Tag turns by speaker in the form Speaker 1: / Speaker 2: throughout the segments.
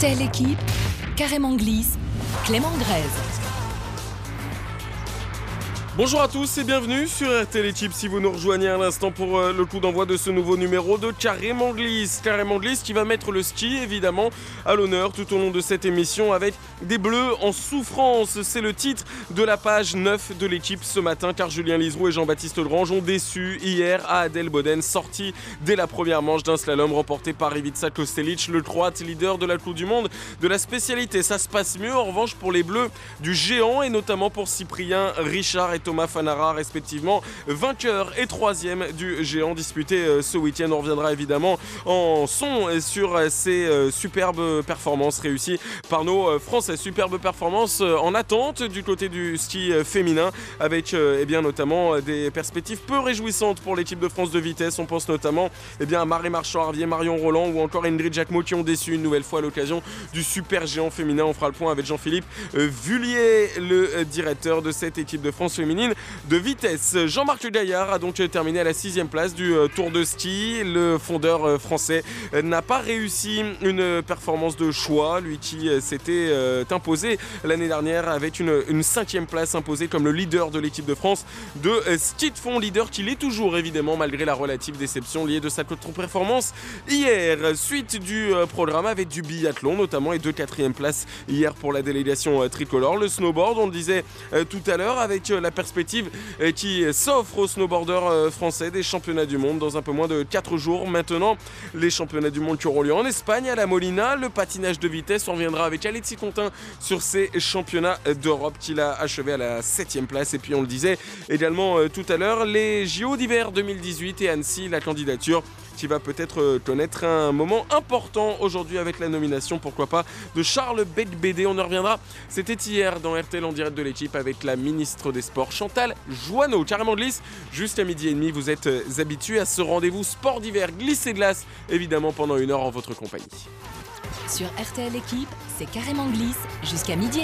Speaker 1: RTL Équipe, Carrément Glisse, Clément Grèze.
Speaker 2: Bonjour à tous et bienvenue sur RTL Équipe si vous nous rejoignez à l'instant pour le coup d'envoi de ce nouveau numéro de Carrément Glisse. Carrément Glisse qui va mettre le ski évidemment à l'honneur tout au long de cette émission avec des Bleus en souffrance. C'est le titre de la page 9 de l'équipe ce matin car Julien Liseroux et Jean-Baptiste Legrange ont déçu hier à Adelboden, sorti dès la première manche d'un slalom remporté par Ivica Kostelic, le croate leader de la Coupe du Monde de la spécialité. Ça se passe mieux en revanche pour les Bleus du géant et notamment pour Cyprien Richard et Thomas Fanara respectivement, vainqueur et troisième du géant disputé ce week-end. On reviendra évidemment en son sur ces superbes performances réussies par nos Français. Superbes performances en attente du côté du ski féminin avec notamment des perspectives peu réjouissantes pour l'équipe de France de vitesse. On pense notamment à Marie Marchand-Harvier, Marion Roland ou encore Ingrid Jacquemot qui ont déçu une nouvelle fois à l'occasion du super géant féminin. On fera le point avec Jean-Philippe Vullier, le directeur de cette équipe de France féminine de vitesse. Jean-Marc Gaillard a donc terminé à la 6e place du Tour de ski. Le fondeur français n'a pas réussi une performance de choix, lui qui s'était imposé l'année dernière avec une 5e place imposée comme le leader de l'équipe de France de ski de fond, leader qu'il est toujours évidemment malgré la relative déception liée de sa contre-performance hier. Suite du programme avec du biathlon notamment et 2 4e places hier pour la délégation tricolore. Le snowboard, on le disait tout à l'heure, avec la perspective qui s'offre aux snowboarders français des championnats du monde dans un peu moins de 4 jours maintenant. Les championnats du monde qui auront lieu en Espagne à la Molina. Le patinage de vitesse, on reviendra avec Alexis Contin sur ces championnats d'Europe qu'il a achevé à la 7e place. Et puis on le disait également tout à l'heure, les JO d'hiver 2018 et Annecy, la candidature qui va peut-être connaître un moment important aujourd'hui avec la nomination, pourquoi pas, de Charles Becbédé. On en reviendra, c'était hier dans RTL en direct de l'équipe avec la ministre des Sports Chantal Jouanneau. Carrément Glisse, juste à 12h30, vous êtes habitués à ce rendez-vous sport d'hiver glisse et glace, évidemment pendant 1 heure en votre compagnie.
Speaker 1: Sur RTL Équipe, c'est Carrément Glisse jusqu'à 12h30.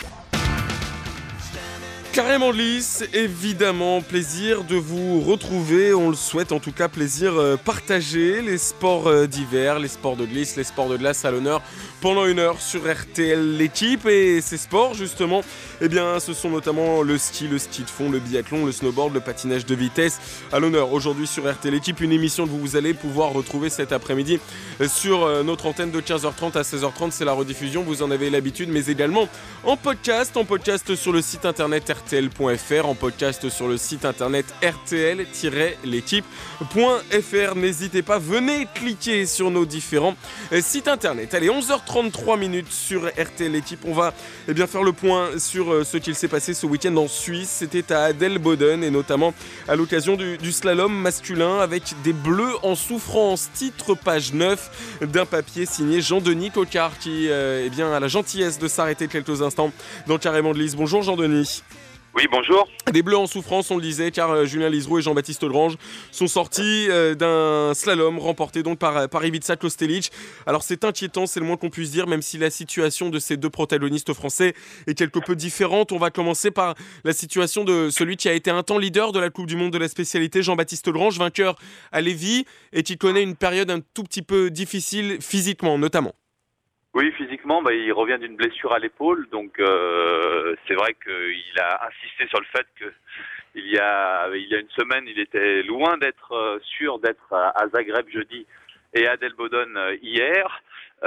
Speaker 2: Carrément Glisse, évidemment, plaisir de vous retrouver, on le souhaite en tout cas, plaisir partagé, les sports d'hiver, les sports de glisse, les sports de glace à l'honneur pendant 1 heure sur RTL l'équipe. Et ces sports justement, ce sont notamment le ski de fond, le biathlon, le snowboard, le patinage de vitesse à l'honneur aujourd'hui sur RTL l'équipe, une émission que vous allez pouvoir retrouver cet après-midi sur notre antenne de 15h30 à 16h30, c'est la rediffusion, vous en avez l'habitude, mais également en podcast sur le site internet RTL.fr, en podcast sur le site internet RTL-l'équipe.fr. N'hésitez pas, venez cliquer sur nos différents sites internet. Allez, 11h33 sur RTL l'équipe. On va faire le point sur ce qu'il s'est passé ce week-end en Suisse. C'était à Adelboden et notamment à l'occasion du slalom masculin avec des Bleus en souffrance. Titre page 9 d'un papier signé Jean-Denis Coquard qui a la gentillesse de s'arrêter quelques instants dans Carrément Glisse. Bonjour Jean-Denis.
Speaker 3: Oui, bonjour.
Speaker 2: Des Bleus en souffrance, on le disait, car Julien Liseroux et Jean-Baptiste Legrange sont sortis d'un slalom remporté donc par Ivica Kostelic. Alors c'est inquiétant, c'est le moins qu'on puisse dire, même si la situation de ces deux protagonistes français est quelque peu différente. On va commencer par la situation de celui qui a été un temps leader de la Coupe du Monde de la spécialité, Jean-Baptiste Legrange, vainqueur à Lévis, et qui connaît une période un tout petit peu difficile physiquement, notamment.
Speaker 3: Oui, physiquement, il revient d'une blessure à l'épaule, donc c'est vrai qu'il a insisté sur le fait que il y a une semaine, il était loin d'être sûr d'être à Zagreb jeudi et à Adelboden hier.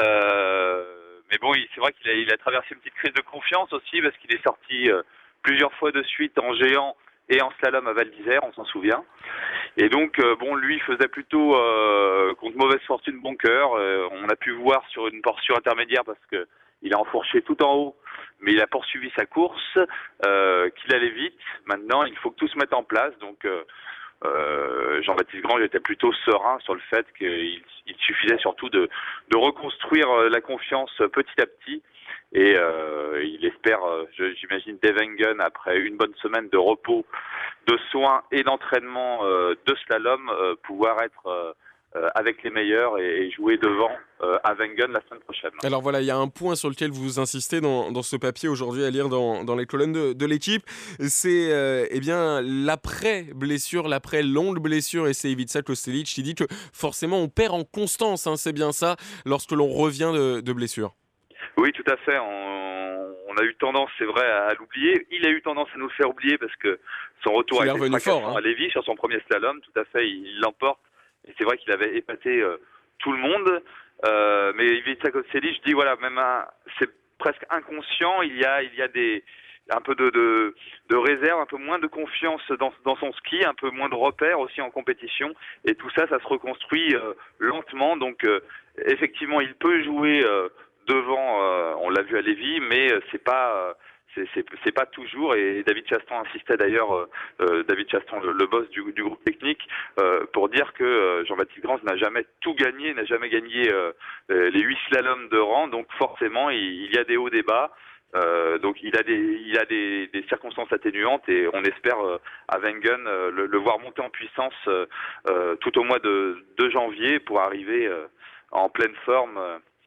Speaker 3: Mais bon, c'est vrai qu'il a traversé une petite crise de confiance aussi parce qu'il est sorti plusieurs fois de suite en géant et en slalom à Val d'Isère, on s'en souvient. Et donc, lui faisait plutôt, contre mauvaise fortune, bon cœur. On a pu voir sur une portion intermédiaire parce que il a enfourché tout en haut, mais il a poursuivi sa course, qu'il allait vite. Maintenant, il faut que tout se mette en place. Donc, Jean-Baptiste Grange était plutôt serein sur le fait qu'il suffisait surtout de reconstruire la confiance petit à petit. Et il espère, j'imagine, Devengen, après une bonne semaine de repos, de soins et d'entraînement de slalom, pouvoir être avec les meilleurs et jouer devant à Wengen la semaine prochaine.
Speaker 2: Alors voilà, il y a un point sur lequel vous insistez dans ce papier aujourd'hui à lire dans les colonnes de l'équipe, c'est l'après-blessure, l'après-longue blessure, et c'est Ivica Kostelic qui dit que forcément on perd en constance, c'est bien ça, lorsque l'on revient de blessure.
Speaker 3: Oui, tout à fait. On a eu tendance, c'est vrai, à l'oublier. Il a eu tendance à nous le faire oublier parce que son retour a
Speaker 2: Il est
Speaker 3: été
Speaker 2: revenu fort,
Speaker 3: fracassant
Speaker 2: hein.
Speaker 3: à Lévis sur son premier slalom. Tout à fait, il l'emporte. Et c'est vrai qu'il avait épaté tout le monde. Mais Ivica Kostelic, je dis voilà, c'est presque inconscient. Il y a un peu de réserve, un peu moins de confiance dans son ski, un peu moins de repères aussi en compétition. Et tout ça, ça se reconstruit lentement. Donc effectivement, il peut jouer devant. On l'a vu à Lévis, mais c'est pas toujours. Et David Chastan insistait d'ailleurs, David Chastan, le boss du groupe technique, pour dire que Jean-Baptiste Grans n'a jamais tout gagné, n'a jamais gagné les 8 slaloms de rang. Donc forcément, il y a des hauts, des bas. Donc il a des circonstances atténuantes et on espère à Wengen le voir monter en puissance tout au mois de janvier pour arriver en pleine forme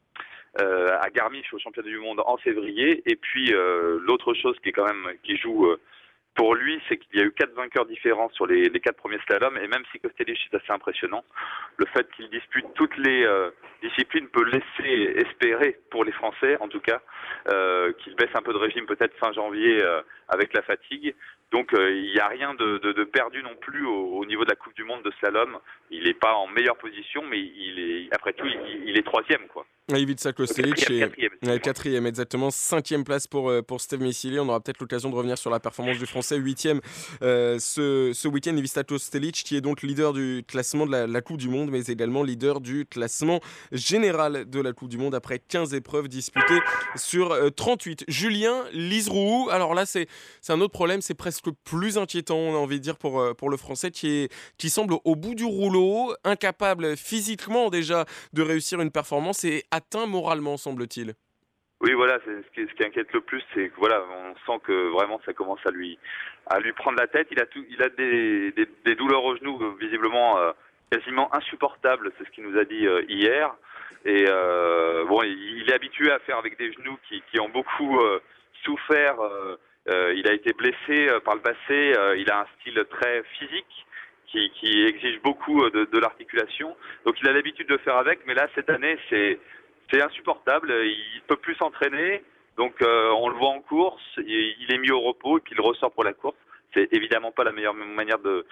Speaker 3: à Garmisch au championnat du monde en février. Et puis l'autre chose qui joue pour lui, c'est qu'il y a eu 4 vainqueurs différents sur les 4 premiers slaloms, et même si Kostelic est assez impressionnant, le fait qu'il dispute toutes les disciplines peut laisser espérer, pour les Français en tout cas, qu'il baisse un peu de régime peut-être fin janvier avec la fatigue. Donc il n'y a rien de perdu non plus au niveau de la Coupe du Monde de slalom. Il n'est pas en meilleure position, mais après tout, il est troisième, quoi.
Speaker 2: Ivica Kostelic est
Speaker 3: Quatrième.
Speaker 2: 4e, exactement. 5e place pour Steve Missili. On aura peut-être l'occasion de revenir sur la performance du Français. 8e ce week-end, Ivica Kostelic, qui est donc leader du classement de la Coupe du Monde, mais également leader du classement général de la Coupe du Monde après 15 épreuves disputées sur 38. Julien Liseroux, alors là, c'est un autre problème, c'est presque plus inquiétant, on a envie de dire, pour le Français qui semble au bout du rouleau, incapable physiquement déjà de réussir une performance et atteint moralement, semble-t-il.
Speaker 3: Oui, voilà, c'est ce qui inquiète le plus, c'est que voilà, on sent que vraiment ça commence à lui prendre la tête. Il a des douleurs aux genoux visiblement quasiment insupportables, c'est ce qu'il nous a dit hier. Et bon, il est habitué à faire avec des genoux qui ont beaucoup souffert. Il a été blessé par le passé. Il a un style très physique qui exige beaucoup de l'articulation. Donc il a l'habitude de faire avec, mais là cette année c'est insupportable, il peut plus s'entraîner, donc on le voit en course, il est mis au repos et puis il ressort pour la course. C'est évidemment pas la meilleure manière de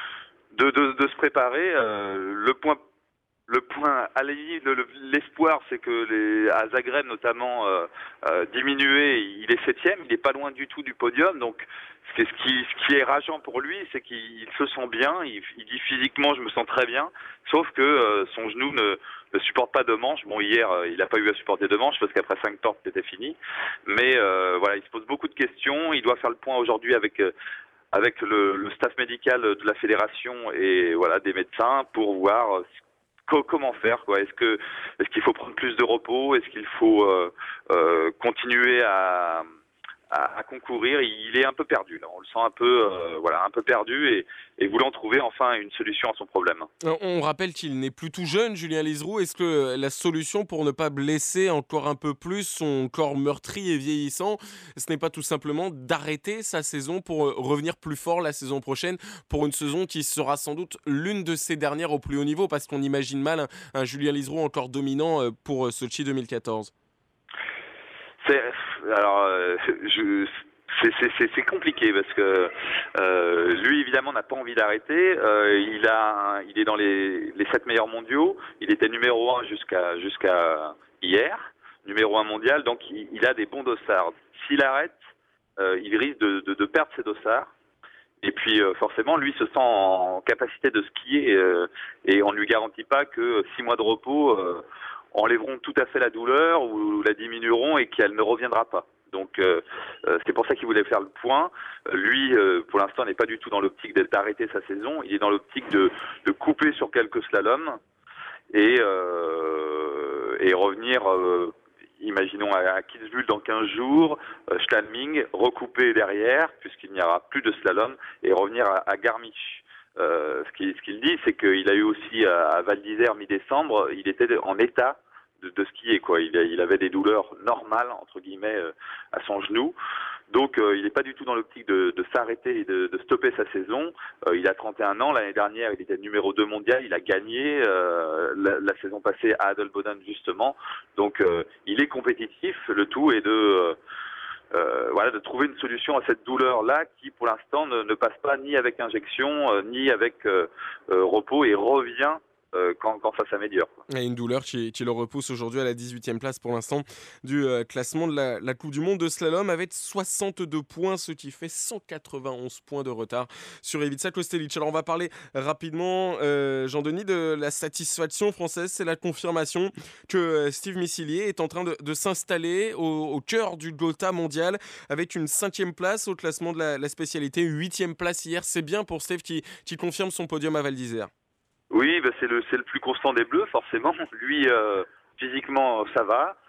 Speaker 3: se préparer. Le point à l'espoir, c'est que à Zagreb notamment diminué, il est 7e, il n'est pas loin du tout du podium, donc ce qui est rageant pour lui, c'est qu'il se sent bien, il dit physiquement je me sens très bien, sauf que son genou ne supporte pas de manches. Bon, hier il n'a pas eu à supporter de manches parce qu'après 5 portes c'était fini, mais voilà, il se pose beaucoup de questions. Il doit faire le point aujourd'hui avec le staff médical de la fédération et voilà des médecins pour voir comment faire, quoi. Est-ce qu'il faut prendre plus de repos? Est-ce qu'il faut continuer à concourir? Il est un peu perdu là. On le sent un peu un peu perdu et voulant trouver enfin une solution à son problème.
Speaker 2: On rappelle qu'il n'est plus tout jeune, Julien Liseroux. Est-ce que la solution pour ne pas blesser encore un peu plus son corps meurtri et vieillissant, ce n'est pas tout simplement d'arrêter sa saison pour revenir plus fort la saison prochaine, pour une saison qui sera sans doute l'une de ses dernières au plus haut niveau, parce qu'on imagine mal un Julien Liseroux encore dominant pour Sochi 2014?
Speaker 3: C'est compliqué parce que lui évidemment n'a pas envie d'arrêter. Il est dans les 7 meilleurs mondiaux. Il était numéro 1 jusqu'à hier, numéro 1 mondial. Donc il a des bons dossards. S'il arrête, il risque de perdre ses dossards. Et puis forcément, lui se sent en capacité de skier et on ne lui garantit pas que 6 mois de repos enlèveront tout à fait la douleur ou la diminueront et qu'elle ne reviendra pas. Donc c'est pour ça qu'il voulait faire le point. Lui, pour l'instant, n'est pas du tout dans l'optique d'arrêter sa saison. Il est dans l'optique de couper sur quelques slaloms et revenir, imaginons, à Kitzbühel dans 15 jours, Stadming, recouper derrière, puisqu'il n'y aura plus de slalom, et revenir à Garmisch. Ce qu'il dit, c'est qu'il a eu aussi à Val d'Isère mi-décembre, il était en état de skier, quoi. Il avait des douleurs normales entre guillemets à son genou. Donc il n'est pas du tout dans l'optique de s'arrêter et de stopper sa saison. Il a 31 ans, l'année dernière il était numéro 2 mondial, il a gagné la saison passée à Adelboden justement. Donc il est compétitif, le tout est de trouver une solution à cette douleur-là qui pour l'instant ne passe pas ni avec injection ni avec repos et revient quand ça s'améliore.
Speaker 2: Et une douleur qui le repousse aujourd'hui à la 18e place pour l'instant du classement de la Coupe du Monde de slalom avec 62 points, ce qui fait 191 points de retard sur Ivica Kostelic. Alors on va parler rapidement, Jean-Denis, de la satisfaction française. C'est la confirmation que Steve Missilier est en train de s'installer au cœur du Gotha mondial avec une 5e place au classement de la spécialité, 8e place hier. C'est bien pour Steve qui confirme son podium à Val d'Isère.
Speaker 3: Oui, c'est le plus constant des Bleus, forcément. Lui, physiquement, ça va.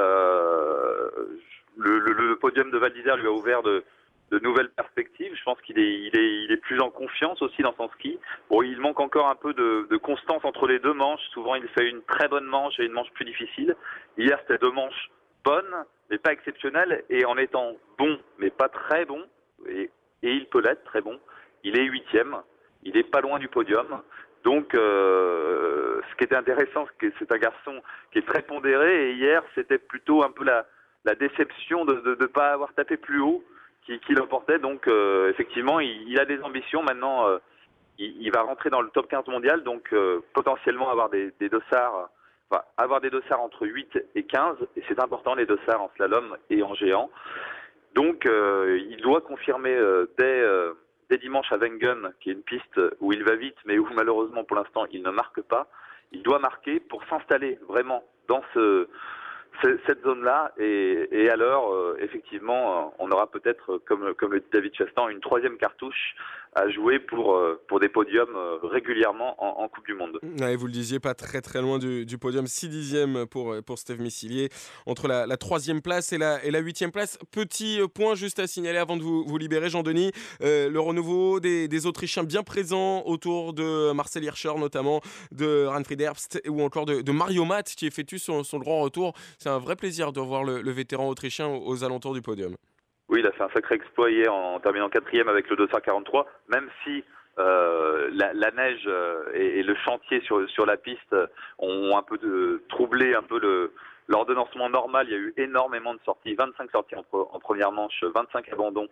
Speaker 3: Le podium de Val d'Isère lui a ouvert de nouvelles perspectives. Je pense qu'il est plus en confiance aussi dans son ski. Bon, il manque encore un peu de constance entre les deux manches. Souvent, il fait une très bonne manche et une manche plus difficile. Hier, c'était 2 manches bonnes, mais pas exceptionnelles. Et en étant bon, mais pas très bon, et il peut l'être très bon, il est 8e. Il est pas loin du podium. Donc, ce qui était intéressant, c'est que c'est un garçon qui est très pondéré. Et hier, c'était plutôt un peu la déception de ne pas avoir tapé plus haut qui l'emportait. Donc, effectivement, il a des ambitions. Maintenant, il va rentrer dans le top 15 mondial. Donc, potentiellement avoir des dossards, avoir des dossards entre 8 et 15. Et c'est important, les dossards en slalom et en géant. Donc, il doit confirmer dès dimanche à Wengen, qui est une piste où il va vite, mais où malheureusement pour l'instant il ne marque pas. Il doit marquer pour s'installer vraiment dans cette zone-là. Et alors, effectivement, on aura peut-être, comme le dit David Chastan, une 3e cartouche à jouer pour des podiums régulièrement en Coupe du Monde.
Speaker 2: Ouais, vous le disiez, pas très très loin du podium, 6 dixièmes pour Steve Missilier, entre la 3e place et la 8e place. Petit point juste à signaler avant de vous libérer, Jean-Denis, le renouveau des Autrichiens bien présents autour de Marcel Hirscher, notamment de Ranfried Herbst ou encore de Mario Matt qui effectue son grand retour. C'est un vrai plaisir de voir le vétéran autrichien aux alentours du podium.
Speaker 3: Oui, il a fait un sacré exploit hier en terminant 4e avec le 243, même si la neige et le chantier sur la piste ont un peu troublé un peu l'ordonnancement normal. Il y a eu énormément de sorties, 25 sorties en première manche, 25 abandons,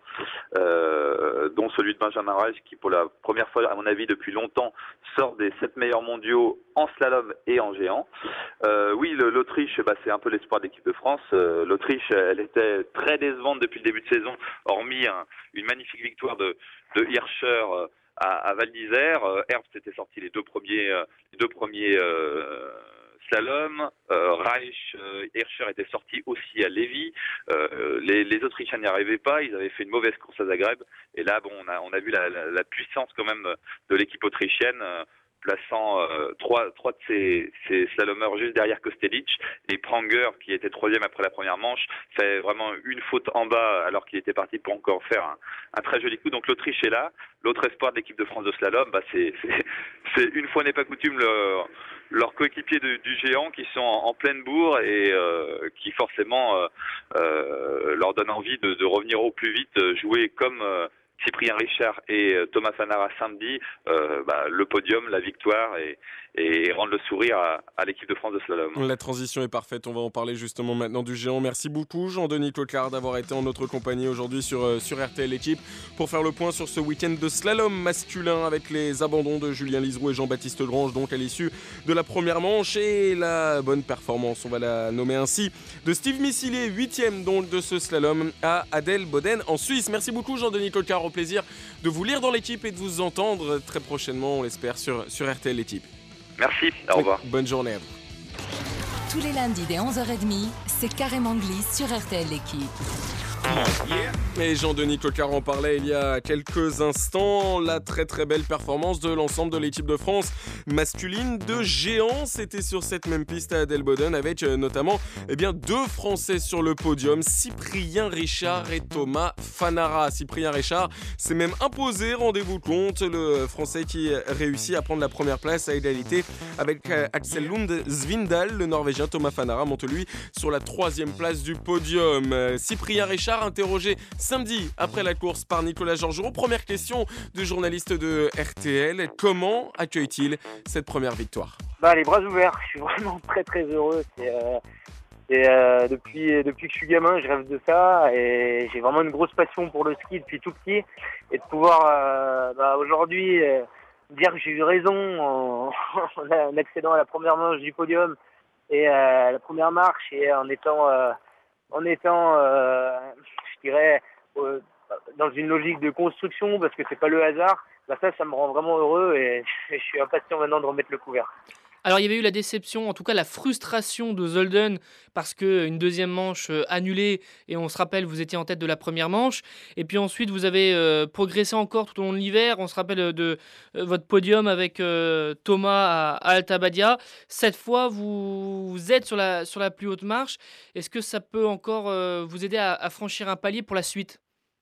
Speaker 3: dont celui de Benjamin Reich qui pour la première fois, à mon avis, depuis longtemps, sort des 7 meilleurs mondiaux en slalom et en géant. Oui, l'Autriche, c'est un peu l'espoir de l'équipe de France. L'Autriche, elle était très décevante depuis le début de saison, hormis une magnifique victoire de Hirscher à Val d'Isère. Herbst était sorti les deux premiers slalom. Reich, Hirscher était sorti aussi à Lévis. Les Autrichiens n'y arrivaient pas. Ils avaient fait une mauvaise course à Zagreb. Et là, on a vu la puissance quand même de l'équipe autrichienne, plaçant trois de ses slalomeurs juste derrière Kostelic, et Pranger qui était 3e après la première manche fait vraiment une faute en bas alors qu'il était parti pour encore faire un très joli coup. Donc l'Autriche est là. L'autre espoir de l'équipe de France de slalom, c'est une fois n'est pas coutume leurs coéquipiers du géant qui sont en pleine bourre et qui forcément leur donnent envie de revenir au plus vite, jouer comme Cyprien Richard et Thomas Fanara samedi, le podium, la victoire et rendre le sourire à l'équipe de France de slalom.
Speaker 2: La transition est parfaite, on va en parler justement maintenant du géant. Merci beaucoup Jean-Denis Coquard d'avoir été en notre compagnie aujourd'hui sur RTL Équipe pour faire le point sur ce week-end de slalom masculin avec les abandons de Julien Liseroux et Jean-Baptiste Grange donc à l'issue de la première manche et la bonne performance, on va la nommer ainsi, de Steve Missilier, 8e donc de ce slalom à Adelboden en Suisse. Merci beaucoup Jean-Denis Coquard, au plaisir de vous lire dans l'équipe et de vous entendre très prochainement, on l'espère, sur RTL Équipe.
Speaker 3: Merci, au revoir.
Speaker 2: Bonne journée à vous.
Speaker 1: Tous les lundis dès 11h30, c'est Carrément Glisse sur RTL L'équipe.
Speaker 2: Et Jean-Denis Coquard en parlait il y a quelques instants, la très très belle performance de l'ensemble de l'équipe de France masculine de géant. C'était sur cette même piste à Adelboden avec notamment 2 Français sur le podium, Cyprien Richard et Thomas Fanara. Cyprien Richard s'est même imposé, rendez-vous compte, le Français qui réussit à prendre la première place à égalité avec Axel Lund Svindal. Le Norvégien Thomas Fanara monte lui sur la 3e place du podium. Cyprien Richard Richard, interrogé samedi après la course par Nicolas Georgerot. Première question du journaliste de RTL. Comment accueille-t-il cette première victoire ?
Speaker 4: Les bras ouverts, je suis vraiment très très heureux. Depuis que je suis gamin, je rêve de ça et j'ai vraiment une grosse passion pour le ski depuis tout petit. Et de pouvoir aujourd'hui dire que j'ai eu raison en accédant à la première manche du podium et à la première marche et en étant je dirais, dans une logique de construction parce que c'est pas le hasard, ça me rend vraiment heureux et je suis impatient maintenant de remettre le couvert.
Speaker 5: Alors il y avait eu la déception, en tout cas la frustration de Zolden parce qu'une deuxième manche annulée et on se rappelle vous étiez en tête de la première manche et puis ensuite vous avez progressé encore tout au long de l'hiver, on se rappelle de votre podium avec Thomas à Alta Badia. Cette fois vous êtes sur la plus haute marche, est-ce que ça peut encore vous aider à franchir un palier pour la suite ?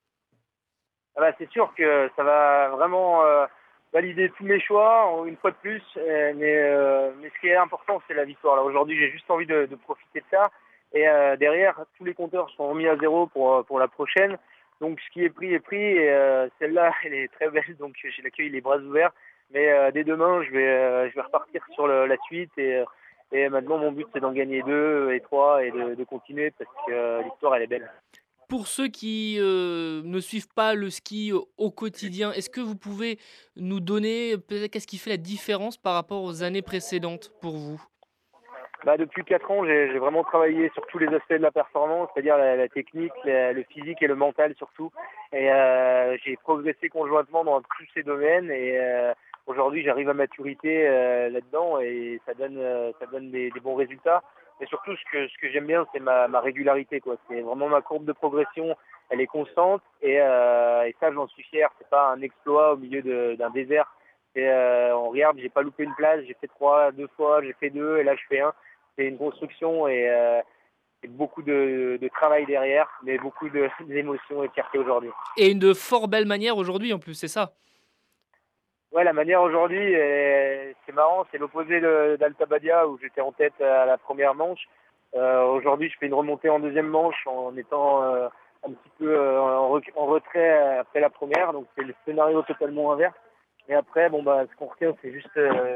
Speaker 4: C'est sûr que ça va vraiment valider tous mes choix une fois de plus, mais ce qui est important c'est la victoire. Là aujourd'hui j'ai juste envie de profiter de ça et derrière tous les compteurs sont remis à zéro pour la prochaine, donc ce qui est pris et celle-là elle est très belle, donc je l'accueille les bras ouverts, mais dès demain je vais repartir sur la suite et maintenant mon but c'est d'en gagner 2 et 3 et de continuer parce que l'histoire elle est belle.
Speaker 5: Pour ceux qui ne suivent pas le ski au quotidien, est-ce que vous pouvez nous donner peut-être qu'est-ce qui fait la différence par rapport aux années précédentes pour vous ?
Speaker 4: Depuis 4 ans, j'ai vraiment travaillé sur tous les aspects de la performance, c'est-à-dire la technique, le physique et le mental surtout. Et j'ai progressé conjointement dans tous ces domaines et aujourd'hui j'arrive à maturité là-dedans et ça donne des bons résultats. Et surtout, ce que j'aime bien, c'est ma régularité, quoi. C'est vraiment ma courbe de progression, elle est constante et ça, j'en suis fier. C'est pas un exploit au milieu d'un désert. On regarde, j'ai pas loupé une place, j'ai fait 2 fois, j'ai fait 2 et là je fais 1. C'est une construction et beaucoup de travail derrière, mais beaucoup d'émotions et de fierté aujourd'hui.
Speaker 5: Et une de fort belle manière aujourd'hui en plus, c'est ça ?
Speaker 4: Ouais, la manière aujourd'hui, c'est marrant, c'est l'opposé d'Alta Badia où j'étais en tête à la première manche. Aujourd'hui, je fais une remontée en deuxième manche en étant un petit peu en retrait après la première, donc c'est le scénario totalement inverse. Et après, ce qu'on retient, c'est juste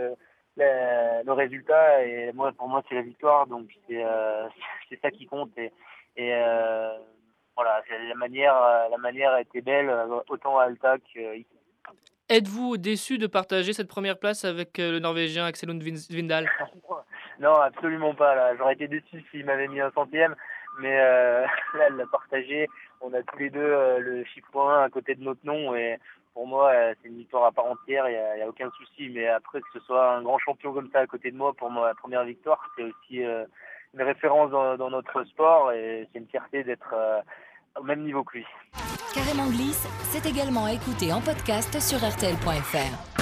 Speaker 4: le résultat et pour moi, c'est la victoire, donc c'est ça qui compte et voilà, la manière a été belle autant à Alta qu'ici.
Speaker 5: Êtes-vous déçu de partager cette première place avec le Norvégien Axel Lund Svindal ?
Speaker 4: Non, absolument pas. Là. J'aurais été déçu s'il m'avait mis un centième, mais là, il l'a partagé. On a tous les deux le chiffre 1 à côté de notre nom et pour moi, c'est une victoire à part entière, il y a aucun souci. Mais après, que ce soit un grand champion comme ça à côté de moi pour ma première victoire, c'est aussi une référence dans notre sport et c'est une fierté d'être au même niveau que lui.
Speaker 1: Carrément Glisse, c'est également à écouter en podcast sur rtl.fr.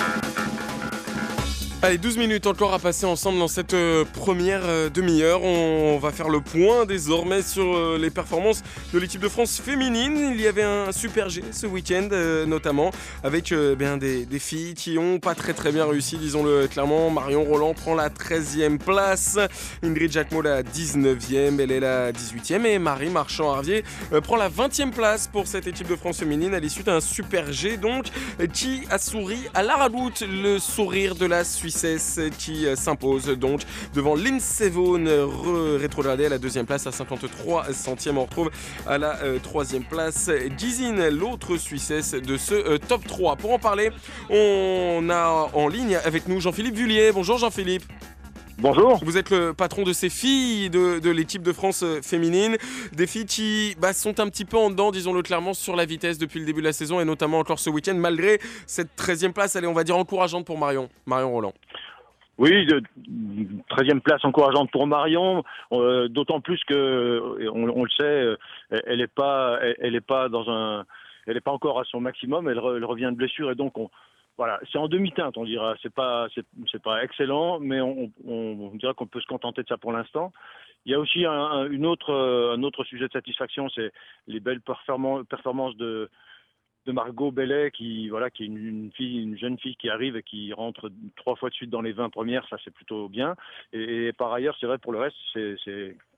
Speaker 2: Allez, 12 minutes encore à passer ensemble dans cette première demi-heure. On va faire le point désormais sur les performances de l'équipe de France féminine. Il y avait un super G ce week-end notamment avec des filles qui n'ont pas très bien réussi, disons-le clairement. Marion Roland prend la 13e place, Ingrid Jacquemot la 19e, elle est la 18e et Marie Marchand-Harvier prend la 20e place pour cette équipe de France féminine à l'issue d'un super G donc qui a souri à la radoute, le sourire de la Suisse qui s'impose donc devant Lindsey Vonn, rétrogradée à la 2e place à 53 centièmes. On retrouve à la 3e place Gizine, l'autre Suissesse de ce top 3. Pour en parler, on a en ligne avec nous Jean-Philippe Vullier. Bonjour Jean-Philippe.
Speaker 6: Bonjour.
Speaker 2: Vous êtes le patron de ces filles de l'équipe de France féminine. Des filles qui sont un petit peu en dedans, disons-le clairement, sur la vitesse depuis le début de la saison et notamment encore ce week-end, malgré cette 13e place, on va dire encourageante pour Marion Roland.
Speaker 6: Oui, 13e place encourageante pour Marion, d'autant plus que, on le sait, elle est pas encore à son maximum, elle revient de blessure et donc voilà, c'est en demi-teinte, on dira. C'est pas excellent, mais on dira qu'on peut se contenter de ça pour l'instant. Il y a aussi un autre sujet de satisfaction, c'est les belles performances de Margot Bellet, qui est une jeune fille qui arrive et qui rentre 3 fois de suite dans les 20 premières, ça c'est plutôt bien. Et par ailleurs, c'est vrai pour le reste, c'est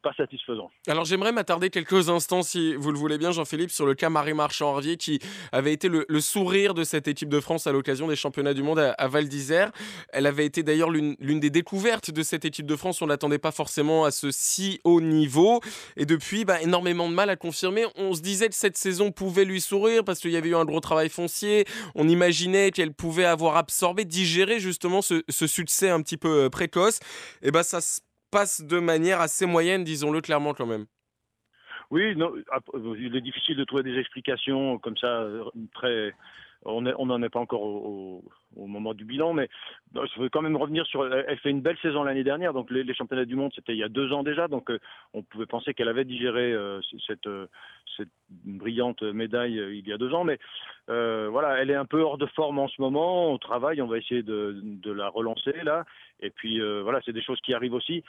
Speaker 6: pas satisfaisant.
Speaker 2: Alors j'aimerais m'attarder quelques instants, si vous le voulez bien, Jean-Philippe, sur le cas Marie Marchand-Harvier, qui avait été le sourire de cette équipe de France à l'occasion des championnats du monde à Val d'Isère. Elle avait été d'ailleurs l'une des découvertes de cette équipe de France. On ne l'attendait pas forcément à ce si haut niveau. Et depuis, énormément de mal à confirmer. On se disait que cette saison pouvait lui sourire parce qu'il y avait eu un gros travail foncier. On imaginait qu'elle pouvait avoir absorbé, digéré justement ce succès un petit peu précoce. Et ça se passe de manière assez moyenne, disons-le clairement quand même.
Speaker 6: Oui, non, il est difficile de trouver des explications comme ça, très... On n'en est pas encore au moment du bilan, mais je veux quand même revenir sur... Elle fait une belle saison l'année dernière, donc les championnats du monde, c'était il y a 2 ans déjà, donc on pouvait penser qu'elle avait digéré cette brillante médaille il y a 2 ans, mais voilà, elle est un peu hors de forme en ce moment, on travaille, on va essayer de la relancer là, et puis voilà, c'est des choses qui arrivent aussi.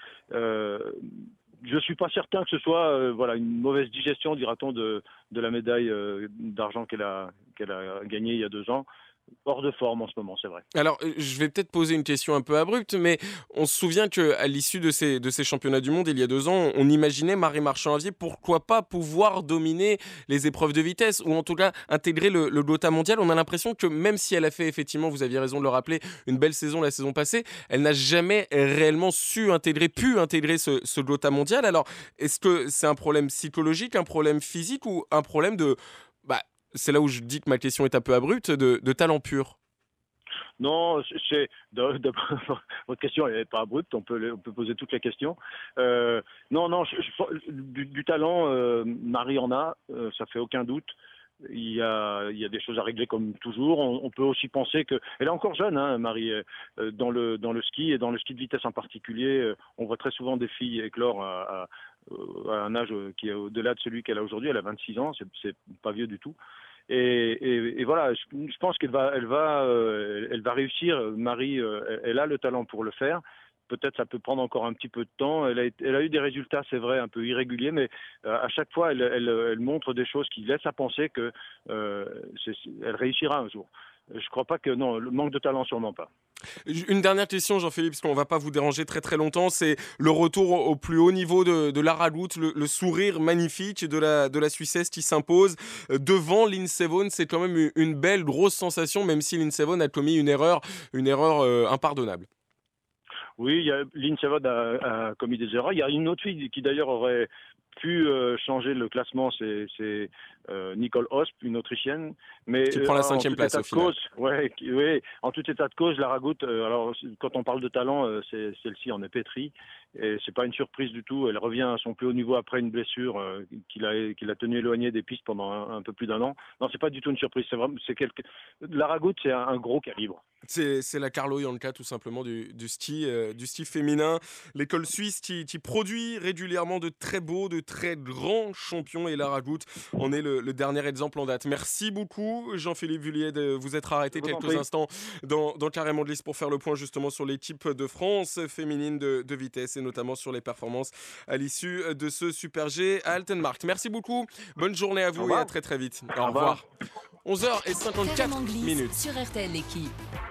Speaker 6: Je suis pas certain que ce soit une mauvaise digestion, dira-t-on, de la médaille d'argent qu'elle a gagnée il y a 2 ans. Hors de forme en ce moment, c'est vrai.
Speaker 2: Alors, je vais peut-être poser une question un peu abrupte, mais on se souvient qu'à l'issue de ces championnats du monde, il y a 2 ans, on imaginait Marie Marchand-Harvier, pourquoi pas pouvoir dominer les épreuves de vitesse, ou en tout cas intégrer le Gotha mondial. On a l'impression que même si elle a fait, effectivement, vous aviez raison de le rappeler, une belle saison la saison passée, elle n'a jamais réellement pu intégrer ce Gotha mondial. Alors, est-ce que c'est un problème psychologique, un problème physique, ou un problème de... c'est là où je dis que ma question est un peu abrupte, de talent pur.
Speaker 6: Non, votre question n'est pas abrupte, on peut poser toutes les questions. Non, du talent, Marie en a, ça fait aucun doute. Il y a des choses à régler comme toujours. On peut aussi penser que elle est encore jeune, hein, Marie, dans le ski et dans le ski de vitesse en particulier. On voit très souvent des filles éclore à un âge qui est au-delà de celui qu'elle a aujourd'hui. Elle a 26 ans, c'est pas vieux du tout. Et voilà, je pense qu'elle va réussir. Marie, elle a le talent pour le faire. Peut-être ça peut prendre encore un petit peu de temps. Elle a eu des résultats, c'est vrai, un peu irréguliers, mais à chaque fois, elle montre des choses qui laissent à penser que elle réussira un jour. Je ne crois pas que... Non, le manque de talent, sûrement pas.
Speaker 2: Une dernière question, Jean-Philippe, parce qu'on ne va pas vous déranger très très longtemps. C'est le retour au plus haut niveau de Lara Gut, le sourire magnifique de la Suissesse qui s'impose devant Lindsey Vonn. C'est quand même une belle, grosse sensation, même si Lindsey Vonn a commis une erreur impardonnable.
Speaker 6: Oui, Lindsey Vonn a commis des erreurs. Il y a une autre fille qui d'ailleurs aurait pu changer le classement, c'est Nicole Hosp, une Autrichienne. Mais
Speaker 2: qui prend la 5e place au final.
Speaker 6: Oui, en tout état de cause, Lara Gut, alors quand on parle de talent, celle-ci en est pétrie. Et c'est pas une surprise du tout. Elle revient à son plus haut niveau après une blessure qui l'a tenue éloignée des pistes pendant un peu plus d'1 an. Non, c'est pas du tout une surprise. Lara Gut, c'est un gros calibre.
Speaker 2: C'est la Carlo Janka tout simplement du ski féminin. L'école suisse qui produit régulièrement de très beaux, de très grands champions, et Lara Gut en est le dernier exemple en date. Merci beaucoup Jean-Philippe Vullier de vous être arrêté quelques instants dans Carrément Glisse pour faire le point justement sur l'équipe de France féminine de vitesse et notamment sur les performances à l'issue de ce Super G à Altenmarkt. Merci beaucoup, bonne journée à vous et à très très vite. Au revoir. 11h54 minutes.
Speaker 1: Sur RTL l'équipe.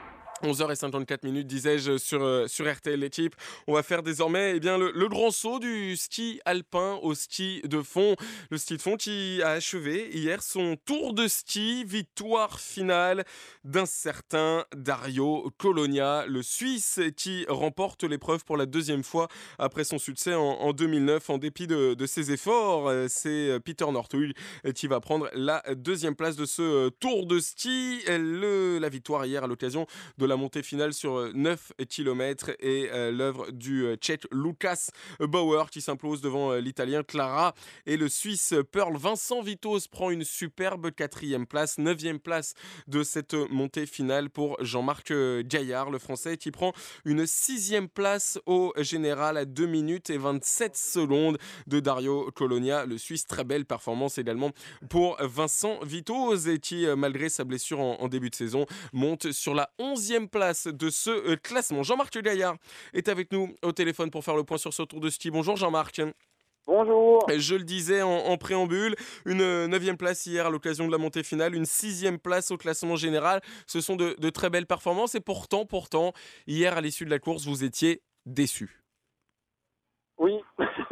Speaker 2: 11h54, disais-je, sur RTL l'équipe. On va faire désormais le grand saut du ski alpin au ski de fond. Le ski de fond qui a achevé hier son tour de ski. Victoire finale d'un certain Dario Colonia, le Suisse qui remporte l'épreuve pour la 2e fois après son succès en 2009. En dépit de ses efforts, c'est Peter Northug qui va prendre la 2e place de ce tour de ski. La victoire hier à l'occasion de la montée finale sur 9 km et l'œuvre du Tchèque Lukas Bauer qui s'impose devant l'Italien Clara et le Suisse Pearl. Vincent Vitoz prend une superbe 4e place, 9e place de cette montée finale pour Jean-Marc Gaillard, le Français, qui prend une 6e place au général à 2 minutes et 27 secondes de Dario Colonia, le Suisse. Très belle performance également pour Vincent Vitoz et qui, malgré sa blessure en début de saison, monte sur la 11e place de ce classement. Jean-Marc Gaillard est avec nous au téléphone pour faire le point sur ce tour de ski. Bonjour Jean-Marc.
Speaker 4: Bonjour.
Speaker 2: Je le disais en préambule, une 9e place hier à l'occasion de la montée finale, une 6e place au classement général. Ce sont de très belles performances et pourtant, hier à l'issue de la course, vous étiez déçu.
Speaker 4: Oui,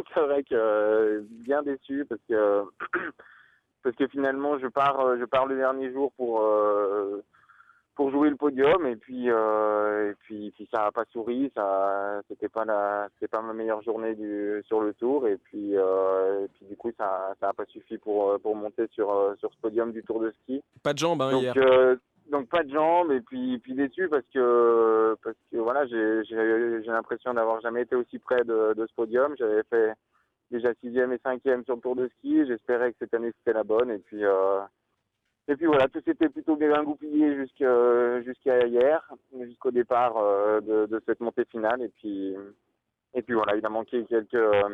Speaker 7: c'est vrai que bien déçu parce que finalement je pars le dernier jour pour jouer le podium et puis ça a pas souri, c'était pas ma meilleure journée sur le tour et puis du coup ça a pas suffi pour monter sur ce podium du Tour de Ski.
Speaker 2: Pas de jambes hier.
Speaker 7: Donc pas de jambes et puis déçu parce que voilà, j'ai l'impression d'avoir jamais été aussi près de ce podium. J'avais fait déjà 6e et 5e sur le Tour de Ski, j'espérais que cette année c'était la bonne et puis voilà, tout s'était plutôt bien goupillé jusqu'à hier, jusqu'au départ de cette montée finale. Et puis voilà, il a manqué quelques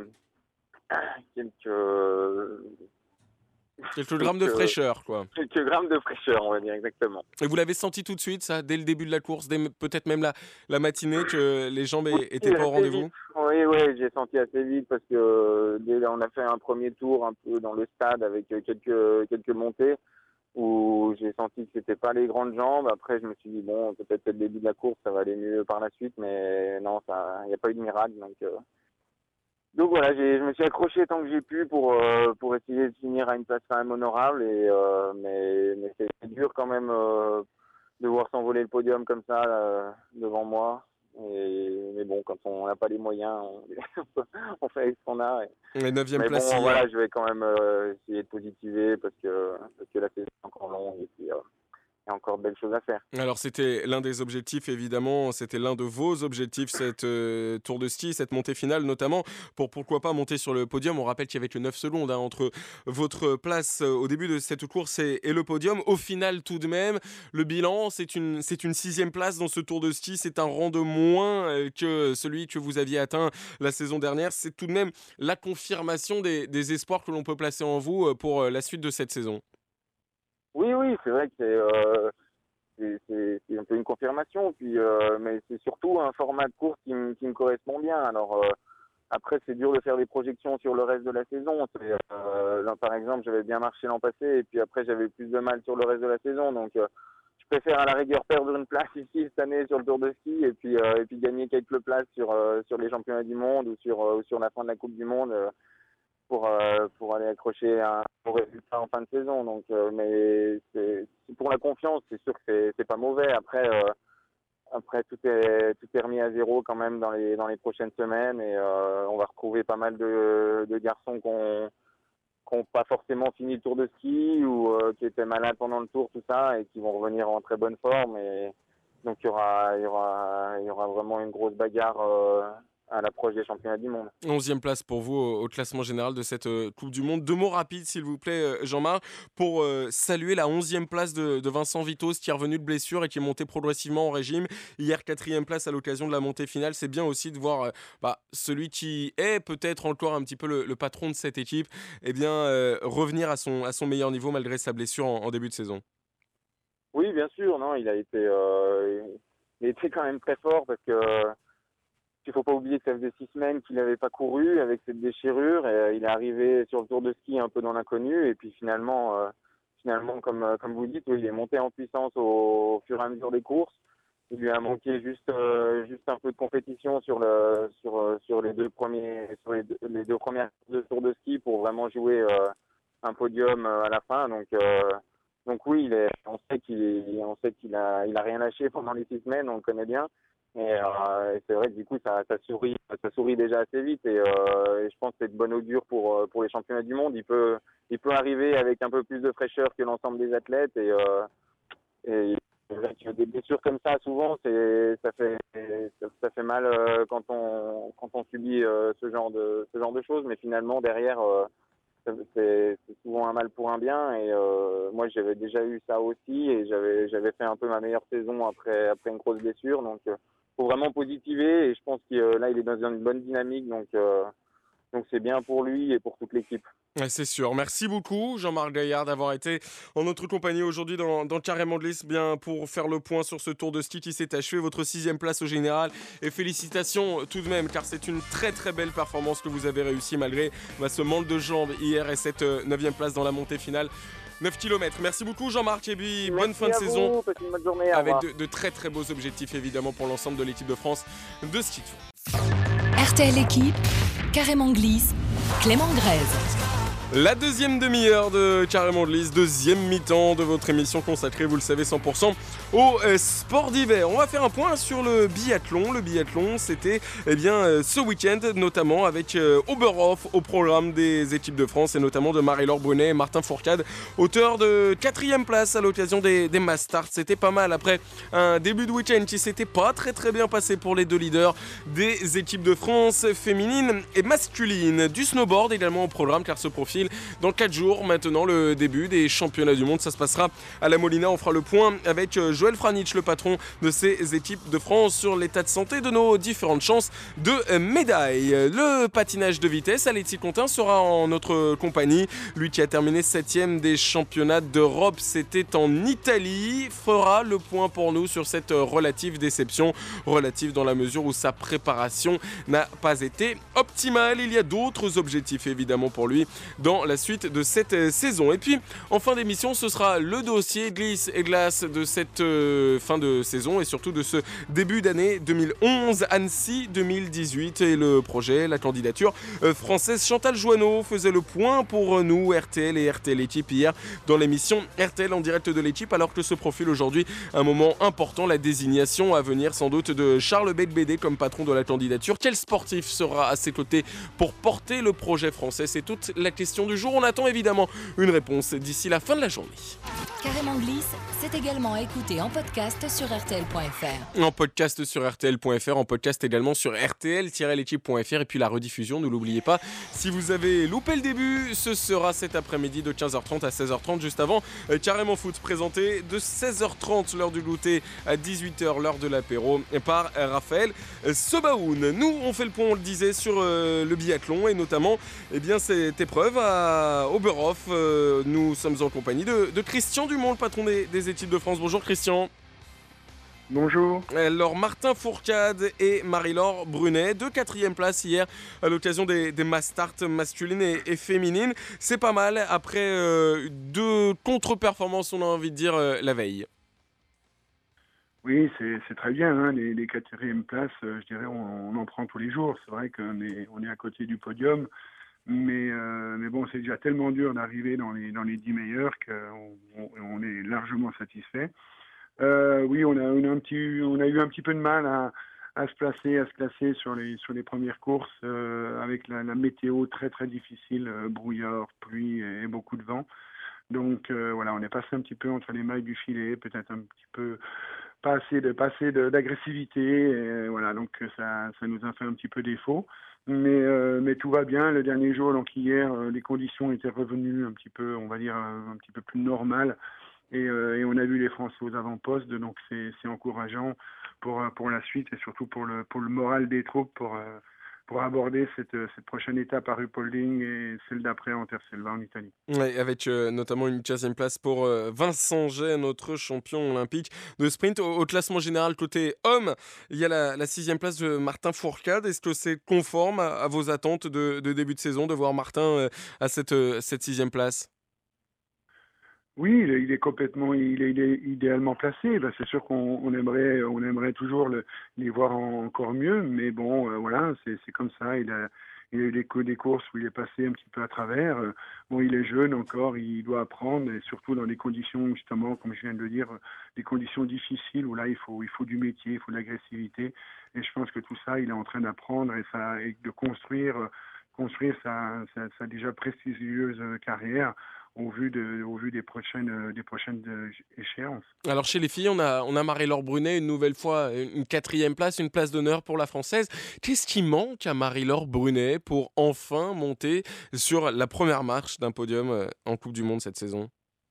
Speaker 2: grammes de fraîcheur, quoi.
Speaker 7: Quelques grammes de fraîcheur, on va dire, exactement.
Speaker 2: Et vous l'avez senti tout de suite, ça, dès le début de la course, peut-être même la matinée, que les jambes étaient pas au rendez-vous?
Speaker 7: Oui, j'ai senti assez vite parce que on a fait un premier tour un peu dans le stade avec quelques montées, où j'ai senti que c'était pas les grandes jambes. Après, je me suis dit, bon, peut-être le début de la course, ça va aller mieux par la suite, mais non, il n'y a pas eu de miracle. Donc voilà, je me suis accroché tant que j'ai pu pour essayer de finir à une place quand même honorable. Mais c'est dur quand même de voir s'envoler le podium comme ça devant moi. Mais bon, quand on n'a pas les moyens, on fait avec ce qu'on a.
Speaker 2: La 9e
Speaker 7: mais
Speaker 2: place.
Speaker 7: Bon, voilà, je vais quand même essayer de positiver parce que la saison est encore longue et puis il y a encore de belles choses à faire.
Speaker 2: Alors c'était l'un des objectifs, évidemment, c'était l'un de vos objectifs, cette Tour de Ski, cette montée finale, notamment pour pourquoi pas monter sur le podium. On rappelle qu'il y avait que 9 secondes entre votre place au début de cette course et le podium. Au final, tout de même, le bilan, c'est une 6e place dans ce Tour de Ski. C'est un rang de moins que celui que vous aviez atteint la saison dernière. C'est tout de même la confirmation des espoirs que l'on peut placer en vous pour la suite de cette saison.
Speaker 7: Oui, c'est vrai que c'est un peu une confirmation, mais c'est surtout un format de course qui me correspond bien. Alors après, c'est dur de faire des projections sur le reste de la saison. Là, par exemple, j'avais bien marché l'an passé et puis après, j'avais plus de mal sur le reste de la saison. Donc, je préfère à la rigueur perdre une place ici cette année sur le Tour de Ski et puis gagner quelques places sur les championnats du monde ou sur la fin de la Coupe du Monde. Pour aller accrocher un bon résultat en fin de saison. Donc, mais c'est pour la confiance, c'est sûr que c'est pas mauvais. Après, tout est remis à zéro quand même dans les prochaines semaines et on va retrouver pas mal de garçons qui ont pas forcément fini le Tour de Ski ou qui étaient malades pendant le Tour, tout ça, et qui vont revenir en très bonne forme. Et donc il y aura vraiment une grosse bagarre à l'approche des championnats du monde.
Speaker 2: 11e place pour vous au classement général de cette Coupe du Monde. 2 mots rapides, s'il vous plaît, Jean-Marc, pour saluer la 11e place de Vincent Vithos, qui est revenu de blessure et qui est monté progressivement en régime. Hier, 4e place à l'occasion de la montée finale. C'est bien aussi de voir celui qui est peut-être encore un petit peu le patron de cette équipe, revenir à son meilleur niveau malgré sa blessure en début de saison.
Speaker 7: Oui, bien sûr. Non, il a été quand même très fort parce que il ne faut pas oublier que ça faisait 6 semaines qu'il n'avait pas couru avec cette déchirure et il est arrivé sur le Tour de Ski un peu dans l'inconnu et puis finalement comme vous dites, il est monté en puissance au fur et à mesure des courses. Il lui a manqué juste un peu de compétition sur les deux premières de Tour de Ski pour vraiment jouer un podium à la fin. Donc oui, on sait qu'il a rien lâché pendant les 6 semaines, on le connaît bien. Et c'est vrai que du coup ça sourit déjà assez vite et je pense que c'est de bon augure pour les championnats du monde. Il peut arriver avec un peu plus de fraîcheur que l'ensemble des athlètes et c'est vrai que des blessures comme ça souvent ça fait mal quand on subit ce genre de choses, mais finalement derrière c'est souvent un mal pour un bien et moi j'avais déjà eu ça aussi et j'avais fait un peu ma meilleure saison après une grosse blessure, donc faut vraiment positiver et je pense que là il est dans une bonne dynamique, donc c'est bien pour lui et pour toute l'équipe.
Speaker 2: Ouais, c'est sûr. Merci beaucoup Jean-Marc Gaillard d'avoir été en notre compagnie aujourd'hui dans Carrément Glisse, bien pour faire le point sur ce Tour de Ski qui s'est achevé, votre 6e place au général, et félicitations tout de même car c'est une très très belle performance que vous avez réussi malgré ce manque de jambes hier et cette 9e place dans la montée finale. 9 km. Merci beaucoup Jean-Marc et puis bonne fin de saison
Speaker 7: bonne journée,
Speaker 2: avec de très très beaux objectifs évidemment pour l'ensemble de l'équipe de France de ski.
Speaker 1: RTL Équipe, Carrément Glisse, Clément Grèze.
Speaker 2: La deuxième demi-heure de Carrément Glisse, deuxième mi-temps de votre émission consacrée, vous le savez, 100% au sport d'hiver. On va faire un point sur le biathlon. Le biathlon, c'était ce week-end, notamment avec Oberhof au programme des équipes de France et notamment de Marie-Laure Brunet et Martin Fourcade, auteur de 4e place à l'occasion des Mastart. C'était pas mal après un début de week-end qui s'était pas très bien passé pour les deux leaders des équipes de France féminines et masculines. Du snowboard également au programme car ce profil dans 4 jours maintenant le début des championnats du monde. Ça se passera à la Molina. On fera le point avec Joël Franich, le patron de ces équipes de France, sur l'état de santé de nos différentes chances de médailles. Le patinage de vitesse, Alexis Contin sera en notre compagnie. Lui qui a terminé 7e des championnats d'Europe, c'était en Italie, fera le point pour nous sur cette relative déception. Relative dans la mesure où sa préparation n'a pas été optimale. Il y a d'autres objectifs évidemment pour lui dans la suite de cette saison. Et puis, en fin d'émission, ce sera le dossier glisse et glace de cette fin de saison et surtout de ce début d'année 2011, Annecy 2018 et le projet, la candidature française. Chantal Joanneau faisait le point pour nous, RTL et RTL Équipe hier dans l'émission RTL en direct de l'équipe, alors que se profile aujourd'hui un moment important, la désignation à venir sans doute de Charles Belbédé comme patron de la candidature. Quel sportif sera à ses côtés pour porter le projet français? C'est toute la question du jour. On attend évidemment une réponse d'ici la fin de la journée.
Speaker 1: Carrément Glisse, c'est également à écouter en podcast sur rtl.fr.
Speaker 2: En podcast sur rtl.fr, en podcast également sur rtl-l'équipe.fr et puis la rediffusion, ne l'oubliez pas. Si vous avez loupé le début, ce sera cet après-midi de 15h30 à 16h30, juste avant Carrément Foot, présenté de 16h30 l'heure du goûter à 18h l'heure de l'apéro par Raphaël Sebaoun. Nous, on fait le point, on le disait, sur le biathlon et notamment cette épreuve à Oberhof. Nous sommes en compagnie de Christian Dumont, le patron des équipes de France. Bonjour Christian.
Speaker 8: Bonjour.
Speaker 2: Alors Martin Fourcade et Marie-Laure Brunet, 4e place hier à l'occasion des Mastart masculines et féminines. C'est pas mal après 2 contre-performances, on a envie de dire, la veille.
Speaker 8: Oui, c'est très bien, hein, les 4e places, je dirais, on en prend tous les jours. C'est vrai qu'on est à côté du podium. Mais bon, c'est déjà tellement dur d'arriver dans les 10 meilleurs qu'on est largement satisfait. Oui, on a eu un petit peu de mal à se classer sur les premières courses avec la météo très très difficile, brouillard, pluie et beaucoup de vent. Donc voilà, on est passé un petit peu entre les mailles du filet, peut-être un petit peu pas assez d'agressivité. Et voilà, donc ça nous a fait un petit peu défaut. Mais tout va bien. Le dernier jour, donc hier, les conditions étaient revenues un petit peu, on va dire, un petit peu plus normales. Et on a vu les Français aux avant-postes, donc c'est encourageant pour la suite et surtout pour le moral des troupes pour aborder cette prochaine étape à Ruhpolding et celle d'après à Anterselva en Italie.
Speaker 2: Ouais, avec notamment une 15e place pour Vincent Jay, notre champion olympique de sprint. Au classement général côté homme, il y a la 6e place de Martin Fourcade. Est-ce que c'est conforme à vos attentes de début de saison de voir Martin à cette 6e place?
Speaker 8: Oui, il est idéalement placé. Ben, c'est sûr qu'on aimerait toujours les voir encore mieux, mais bon, voilà, c'est comme ça. Il a eu des courses où il est passé un petit peu à travers. Bon, il est jeune encore, il doit apprendre, et surtout dans des conditions, justement, comme je viens de le dire, des conditions difficiles où là, il faut du métier, il faut de l'agressivité. Et je pense que tout ça, il est en train d'apprendre et de construire sa déjà prestigieuse carrière au vu des prochaines échéances.
Speaker 2: Alors chez les filles, on a Marie-Laure Brunet une nouvelle fois, une 4e place, une place d'honneur pour la française. Qu'est-ce qui manque à Marie-Laure Brunet pour enfin monter sur la première marche d'un podium en Coupe du Monde cette saison?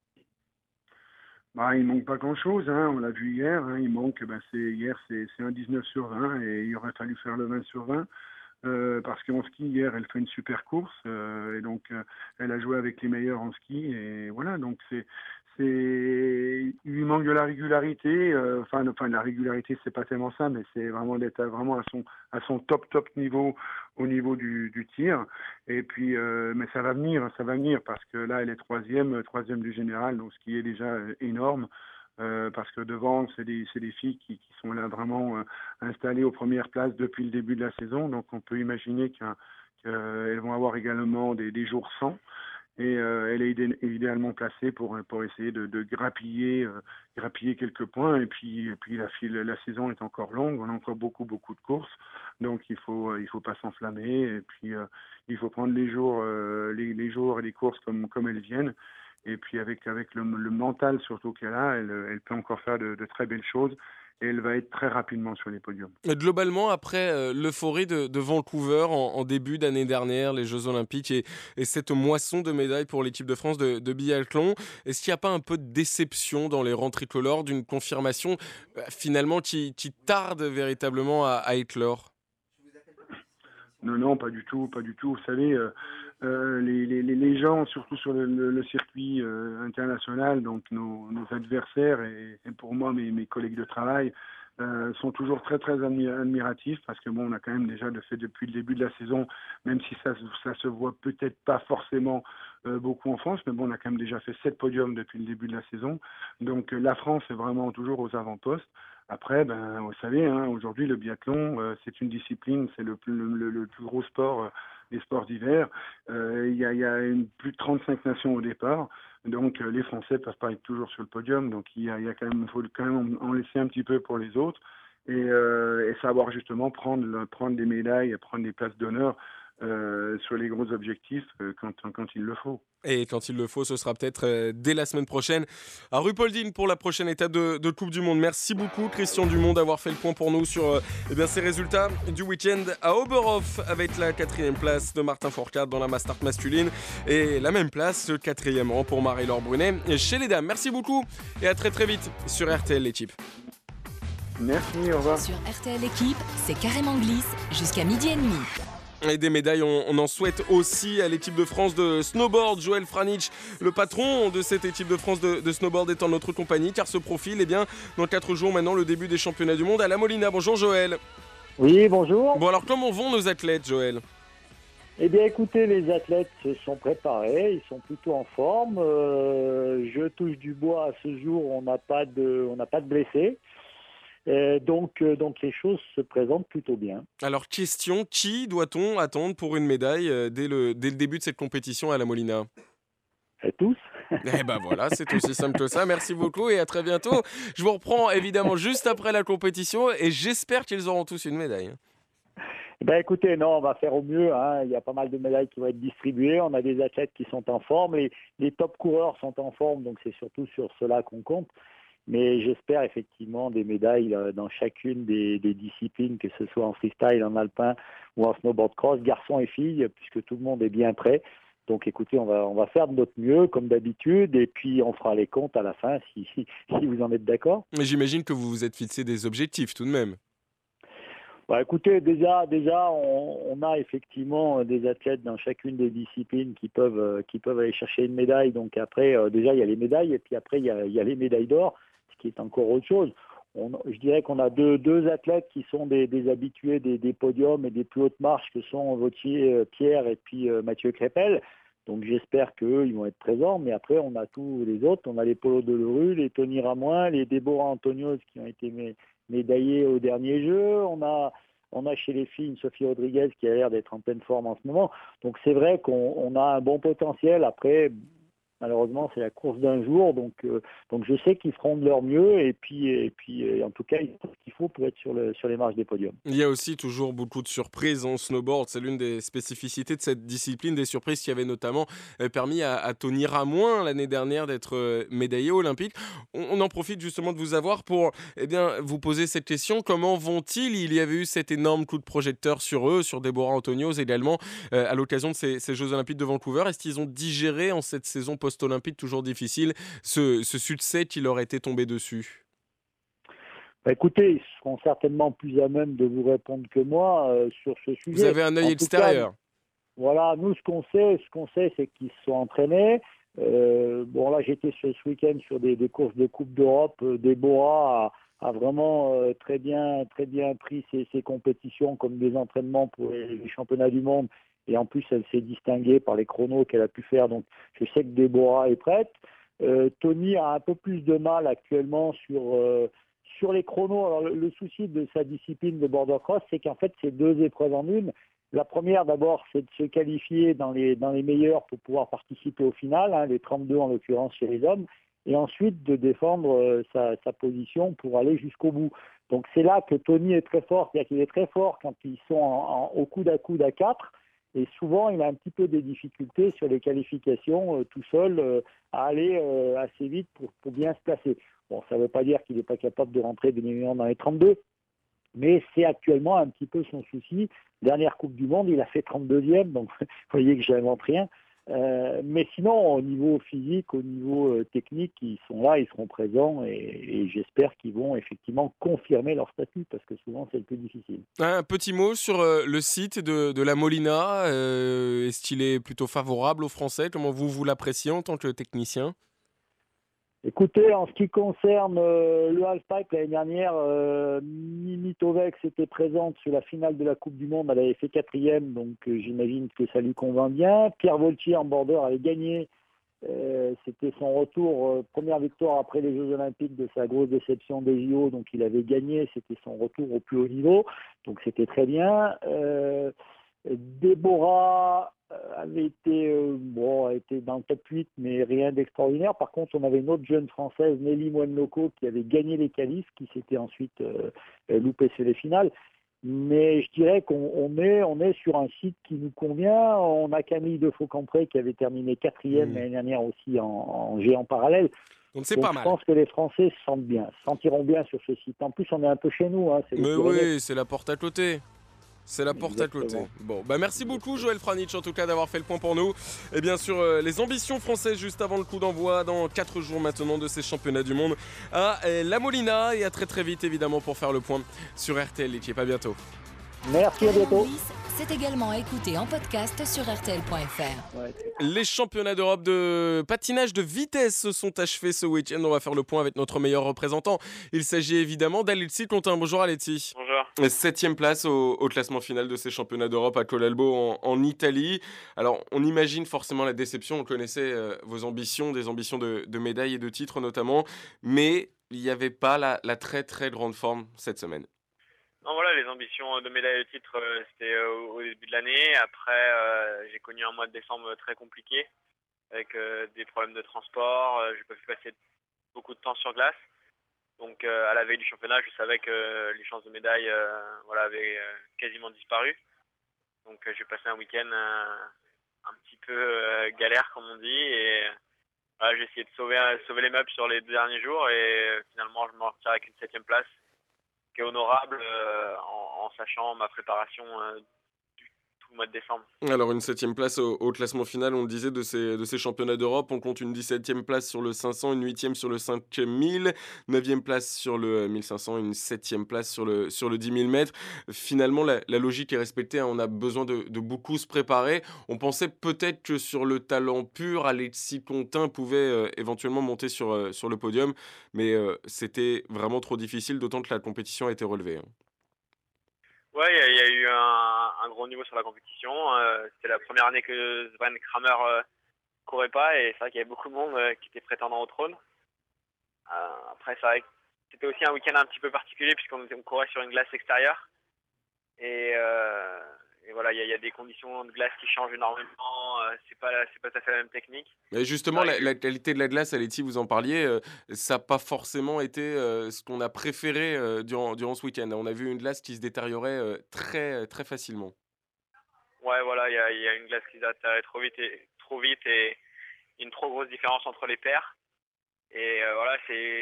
Speaker 8: Bah, il manque pas grand-chose, hein. On l'a vu hier, hein. Il manque, c'est un 19 sur 20 et il aurait fallu faire le 20 sur 20. Parce qu'en ski, hier, elle fait une super course et donc elle a joué avec les meilleurs en ski et voilà, donc il lui manque de la régularité, enfin la régularité, c'est pas tellement ça, mais c'est vraiment d'être vraiment à son top niveau au niveau du tir. Et puis, mais ça va venir parce que là, elle est troisième du général, donc ce qui est déjà énorme. Parce que devant, c'est des filles qui sont là vraiment installées aux premières places depuis le début de la saison. Donc on peut imaginer qu'il Elles vont avoir également des jours sans. Et elle est idéalement placée pour essayer de grappiller quelques points. Et puis la saison est encore longue, on a encore beaucoup de courses, donc il faut pas s'enflammer. Et puis il faut prendre les jours et les courses comme elles viennent. Et puis avec le mental surtout qu'elle a, elle peut encore faire de très belles choses. Et elle va être très rapidement sur les podiums.
Speaker 2: Globalement, après l'euphorie de Vancouver en début d'année dernière, les Jeux Olympiques et cette moisson de médailles pour l'équipe de France de biathlon, est-ce qu'il n'y a pas un peu de déception dans les rangs tricolores d'une confirmation finalement qui tarde véritablement à éclore?
Speaker 8: Non, pas du tout. Vous savez, les gens, surtout sur le circuit international, donc nos adversaires et pour moi mes collègues de travail, sont toujours très admiratifs parce que bon, on a quand même déjà fait depuis le début de la saison, même si ça se voit peut-être pas forcément beaucoup en France, mais bon, on a quand même déjà fait 7 podiums depuis le début de la saison. Donc la France est vraiment toujours aux avant-postes. Après, vous savez, aujourd'hui le biathlon, c'est une discipline, c'est le plus gros sport des sports d'hiver. Il y a plus de 35 nations au départ, donc les Français peuvent pas être toujours sur le podium, donc il faut quand même en laisser un petit peu pour les autres et savoir justement prendre des médailles, prendre des places d'honneur sur les gros objectifs quand il le faut.
Speaker 2: Et quand il le faut, ce sera peut-être dès la semaine prochaine à Ruppolding pour la prochaine étape de Coupe du Monde. Merci beaucoup Christian Dumont d'avoir fait le point pour nous sur ces résultats du week-end à Oberhof avec la 4e place de Martin Fourcade dans la Mastart masculine et la même place, le 4e rang pour Marie-Laure Brunet chez les dames. Merci beaucoup et à très vite sur RTL l'équipe.
Speaker 8: Merci, au revoir.
Speaker 1: Sur RTL Équipe, c'est Carrément Glisse jusqu'à 12h30.
Speaker 2: Et des médailles, on en souhaite aussi à l'équipe de France de snowboard. Joël Franich, le patron de cette équipe de France de snowboard, est en notre compagnie car se profile dans 4 jours maintenant le début des championnats du monde à La Molina. Bonjour Joël.
Speaker 9: Oui, bonjour.
Speaker 2: Bon alors comment vont nos athlètes, Joël?
Speaker 9: Eh bien écoutez, les athlètes se sont préparés, ils sont plutôt en forme. Je touche du bois à ce jour, on n'a pas de blessés. Donc les choses se présentent plutôt bien. Alors
Speaker 2: question, qui doit-on attendre pour une médaille dès le début de cette compétition à La Molina?
Speaker 9: Tous.
Speaker 2: Eh ben voilà, c'est aussi simple que ça. Merci beaucoup et à très bientôt. Je vous reprends évidemment juste après la compétition et j'espère qu'ils auront tous une médaille.
Speaker 9: Écoutez, non, on va faire au mieux. Il y a pas mal de médailles qui vont être distribuées. On a des athlètes qui sont en forme. Les top coureurs sont en forme, donc c'est surtout sur cela qu'on compte. Mais j'espère effectivement des médailles dans chacune des disciplines, que ce soit en freestyle, en alpin ou en snowboard cross, garçons et filles, puisque tout le monde est bien prêt. Donc écoutez, on va faire de notre mieux, comme d'habitude, et puis on fera les comptes à la fin, si vous en êtes d'accord.
Speaker 2: Mais j'imagine que vous vous êtes fixé des objectifs tout de même.
Speaker 9: Écoutez, déjà, on a effectivement des athlètes dans chacune des disciplines qui peuvent aller chercher une médaille. Donc après, déjà, il y a les médailles, et puis après, il y a les médailles d'or, ce qui est encore autre chose. Je dirais qu'on a deux athlètes qui sont des habitués des podiums et des plus hautes marches, que sont Vautier, Pierre et puis Mathieu Crépel. Donc j'espère qu'eux, ils vont être présents. Mais après, on a tous les autres. On a les Polo Delerue, les Tony Ramoin, les Déborah Antonios qui ont été médaillés au dernier jeu. On a chez les filles une Sophie Rodriguez qui a l'air d'être en pleine forme en ce moment. Donc c'est vrai qu'on a un bon potentiel. Après, malheureusement, c'est la course d'un jour. Donc je sais qu'ils feront de leur mieux. Et puis en tout cas, ils font ce qu'il faut pour être sur les marches des podiums.
Speaker 2: Il y a aussi toujours beaucoup de surprises en snowboard. C'est l'une des spécificités de cette discipline. Des surprises qui avaient notamment permis à Tony Ramoin l'année dernière d'être médaillé olympique. On en profite justement de vous avoir pour vous poser cette question. Comment vont-ils? Il y avait eu cet énorme coup de projecteur sur eux, sur Déborah Antonios également, à l'occasion de ces Jeux Olympiques de Vancouver. Est-ce qu'ils ont digéré en cette saison post-olympique toujours difficile ce succès qui leur était tombé dessus?
Speaker 9: Écoutez, ils seront certainement plus à même de vous répondre que moi sur ce sujet.
Speaker 2: Vous avez un œil extérieur.
Speaker 9: Voilà, nous, ce qu'on sait, c'est qu'ils se sont entraînés. Là, j'étais ce week-end sur des courses de Coupe d'Europe. Déborah a vraiment très bien pris ses compétitions comme des entraînements pour les championnats du monde. Et en plus, elle s'est distinguée par les chronos qu'elle a pu faire. Donc, je sais que Déborah est prête. Tony a un peu plus de mal actuellement sur les chronos. Alors, le souci de sa discipline de border cross, c'est qu'en fait, c'est 2 épreuves en une. La première, d'abord, c'est de se qualifier dans les meilleurs pour pouvoir participer au final, hein, les 32 en l'occurrence chez les hommes, et ensuite de défendre sa position pour aller jusqu'au bout. Donc c'est là que Tony est très fort, c'est-à-dire qu'il est très fort quand ils sont au coude à 4, et souvent il a un petit peu des difficultés sur les qualifications tout seul à aller assez vite pour bien se placer. Bon, ça ne veut pas dire qu'il n'est pas capable de rentrer bien évidemment dans les 32, mais c'est actuellement un petit peu son souci. Dernière Coupe du Monde, il a fait 32e, donc vous voyez que je n'invente rien. Mais sinon, au niveau physique, au niveau technique, ils sont là, ils seront présents et j'espère qu'ils vont effectivement confirmer leur statut parce que souvent c'est le plus difficile.
Speaker 2: Un petit mot sur le site de la Molina. Est-ce qu'il est plutôt favorable aux Français? Comment vous l'appréciez en tant que technicien?
Speaker 9: Écoutez, en ce qui concerne le halfpipe, l'année dernière, Mimi Tovek était présente sur la finale de la Coupe du Monde. Elle avait fait 4e, donc j'imagine que ça lui convainc bien. Pierre Voltier en border avait gagné. C'était son retour, première victoire après les Jeux Olympiques de sa grosse déception des JO. Donc il avait gagné, c'était son retour au plus haut niveau. Donc c'était très bien. Déborah avait été, a été dans le top 8, mais rien d'extraordinaire. Par contre, on avait une autre jeune française, Nelly Moine-Loco, qui avait gagné les qualifs, qui s'était ensuite loupée sur les finales. Mais je dirais qu'on est sur un site qui nous convient. On a Camille de Faucampré qui avait terminé 4e l'année dernière aussi en géant parallèle.
Speaker 2: Donc c'est pas mal.
Speaker 9: Je pense que les Français se sentiront bien sur ce site. En plus, on est un peu chez nous. Hein,
Speaker 2: mais oui, c'est la porte à côté. C'est la porte
Speaker 9: Exactement.
Speaker 2: à côté. Bon, merci beaucoup Joël Franich en tout cas d'avoir fait le point pour nous. Et bien sûr, les ambitions françaises juste avant le coup d'envoi dans 4 jours maintenant de ces championnats du monde à La Molina. Et à très très vite évidemment pour faire le point sur RTL L'équipe. À bientôt.
Speaker 9: Merci, à bientôt.
Speaker 1: C'est également à écouter en podcast sur rtl.fr.
Speaker 2: Les championnats d'Europe de patinage de vitesse se sont achevés ce week-end. On va faire le point avec notre meilleur représentant. Il s'agit évidemment d'Alexis Contin. Bonjour Alexis.
Speaker 3: Bonjour.
Speaker 2: 7e place au classement final de ces championnats d'Europe à Colalbo en Italie. Alors on imagine forcément la déception. On connaissait vos ambitions, des ambitions de médailles et de titres notamment. Mais il n'y avait pas la très très grande forme cette semaine.
Speaker 10: Non, voilà, les ambitions de médaille de titre, c'était au début de l'année. Après, j'ai connu un mois de décembre très compliqué, avec des problèmes de transport. J'ai pas pu passer beaucoup de temps sur glace. Donc, à la veille du championnat, je savais que les chances de médaille avaient quasiment disparu. Donc, j'ai passé un week-end un petit peu galère, comme on dit. Et j'ai essayé de sauver les meubles sur les 2 derniers jours. Et finalement, je m'en retire avec une 7e place, qui est honorable en sachant ma préparation tout le mois de décembre.
Speaker 2: Alors une 7e place au classement final, on le disait, de ces championnats d'Europe. On compte une 17e place sur le 500, une 8e sur le 5000, 9e place sur le 1500, une 7e place sur le 10 000 mètres. Finalement, la logique est respectée, hein. On a besoin de beaucoup se préparer. On pensait peut-être que sur le talent pur, Alexis Contin pouvait éventuellement monter sur le podium, mais c'était vraiment trop difficile, d'autant que la compétition a été relevée, hein.
Speaker 10: Ouais, il y a eu un gros niveau sur la compétition. C'était la première année que Sven Kramer courait pas, et c'est vrai qu'il y avait beaucoup de monde qui était prétendant au trône. Après, c'est vrai que c'était aussi un week-end un petit peu particulier puisqu'on courait sur une glace extérieure. Et voilà, il y a des conditions de glace qui changent énormément. C'est pas tout à fait la même technique.
Speaker 2: Et justement, la qualité de la glace, Alexis, vous en parliez, ça n'a pas forcément été ce qu'on a préféré durant ce week-end. On a vu une glace qui se détériorait très, très facilement.
Speaker 10: Ouais, voilà, il y a une glace qui se détériorait trop vite et une trop grosse différence entre les paires. Et voilà,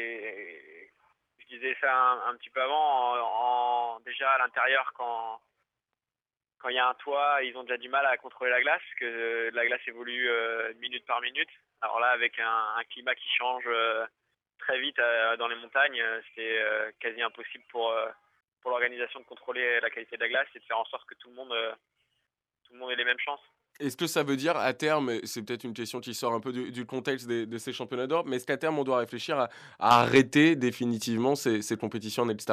Speaker 10: je disais ça un petit peu avant, déjà à l'intérieur, quand il y a un toit, ils ont déjà du mal à contrôler la glace, parce que la glace évolue minute par minute. Alors là, avec un climat qui change très vite dans les montagnes, c'est quasi impossible pour l'organisation de contrôler la qualité de la glace et de faire en sorte que tout le monde ait les mêmes chances.
Speaker 2: Est-ce que ça veut dire à terme, c'est peut-être une question qui sort un peu du contexte de ces championnats d'Europe, mais est-ce qu'à terme on doit réfléchir à arrêter définitivement ces compétitions en extérieur ?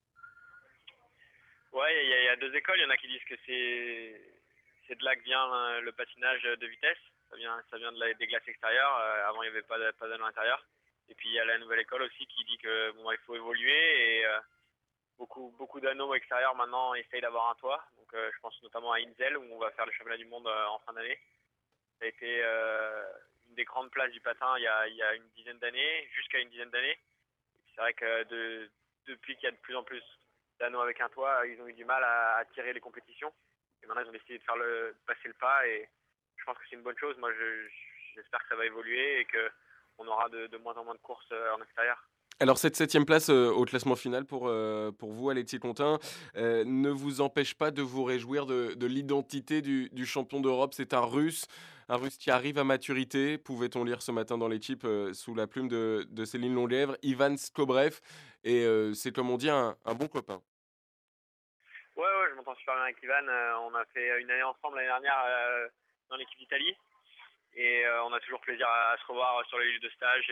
Speaker 10: Ouais, il y a 2 écoles. Il y en a qui disent que c'est de là que vient le patinage de vitesse. Ça vient des glaces extérieures. Avant, il n'y avait pas d'anneau à l'intérieur. Et puis, il y a la nouvelle école aussi qui dit que il faut évoluer. Et beaucoup d'anneaux extérieurs maintenant essayent d'avoir un toit. Donc je pense notamment à Inzel où on va faire le championnat du monde en fin d'année. Ça a été une des grandes places du patin il y a une dizaine d'années, jusqu'à une dizaine d'années. C'est vrai que depuis qu'il y a de plus en plus d'anneaux avec un toit, ils ont eu du mal à attirer les compétitions. Et maintenant, ils ont décidé de passer le pas et je pense que c'est une bonne chose. Moi, j'espère que ça va évoluer et qu'on aura de moins en moins de courses en extérieur.
Speaker 2: Alors cette septième place au classement final pour vous, Alexis Contin, ne vous empêche pas de vous réjouir de l'identité du champion d'Europe. C'est un Russe qui arrive à maturité, pouvait-on lire ce matin dans l'équipe sous la plume de Céline Longlièvre, Ivan Skobrev, et c'est comme on dit un bon copain.
Speaker 10: Ouais, je m'entends super bien avec Ivan. On a fait une année ensemble l'année dernière dans l'équipe d'Italie et on a toujours plaisir à se revoir sur les lieux de stage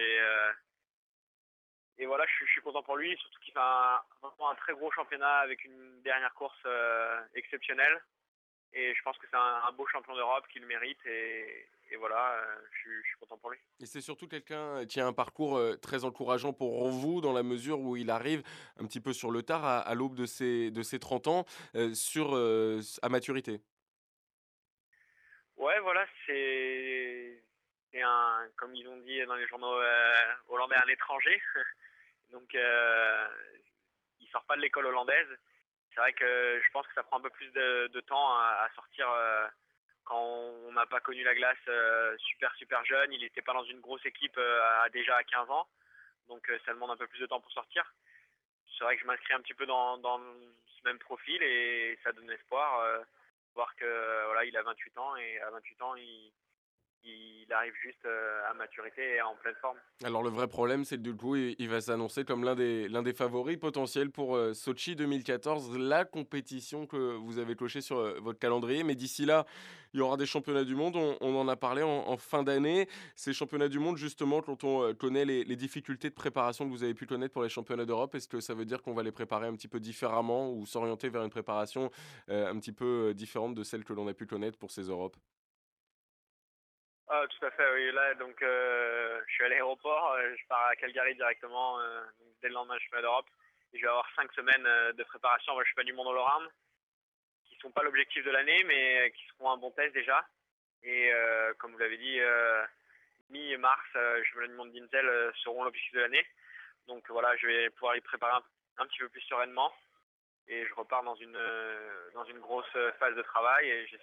Speaker 10: et voilà, je suis content pour lui, surtout qu'il fait vraiment un très gros championnat avec une dernière course exceptionnelle. Et je pense que c'est un beau champion d'Europe qui le mérite. Et voilà, je suis content pour lui.
Speaker 2: Et c'est surtout quelqu'un qui a un parcours très encourageant pour vous, dans la mesure où il arrive un petit peu sur le tard, à l'aube de ses 30 ans, à maturité.
Speaker 10: Ouais, voilà, c'est comme ils ont dit dans les journaux hollandais, un étranger. Donc, il sort pas de l'école hollandaise. C'est vrai que je pense que ça prend un peu plus de temps à sortir quand on n'a pas connu la glace super jeune. Il n'était pas dans une grosse équipe déjà à 15 ans. Donc, ça demande un peu plus de temps pour sortir. C'est vrai que je m'inscris un petit peu dans ce même profil et ça donne espoir. Voir que voilà, il a 28 ans et à 28 ans, il arrive juste à maturité et en pleine forme.
Speaker 2: Alors le vrai problème, c'est que du coup, il va s'annoncer comme l'un des favoris potentiels pour Sochi 2014, la compétition que vous avez cochée sur votre calendrier. Mais d'ici là, il y aura des championnats du monde. On en a parlé en fin d'année. Ces championnats du monde, justement, quand on connaît les difficultés de préparation que vous avez pu connaître pour les championnats d'Europe, est-ce que ça veut dire qu'on va les préparer un petit peu différemment ou s'orienter vers une préparation un petit peu différente de celle que l'on a pu connaître pour ces Europes?
Speaker 10: Ah, tout à fait, oui. Là, donc, je suis à l'aéroport, je pars à Calgary directement donc dès le lendemain du championnat d'Europe. Et je vais avoir 5 semaines de préparation avant le championnat du monde en Lorraine, qui ne sont pas l'objectif de l'année, mais qui seront un bon test déjà. Et comme vous l'avez dit, mi-mars, le championnat du monde d'Intel seront l'objectif de l'année. Donc voilà, je vais pouvoir y préparer un petit peu plus sereinement. Et je repars dans une grosse phase de travail et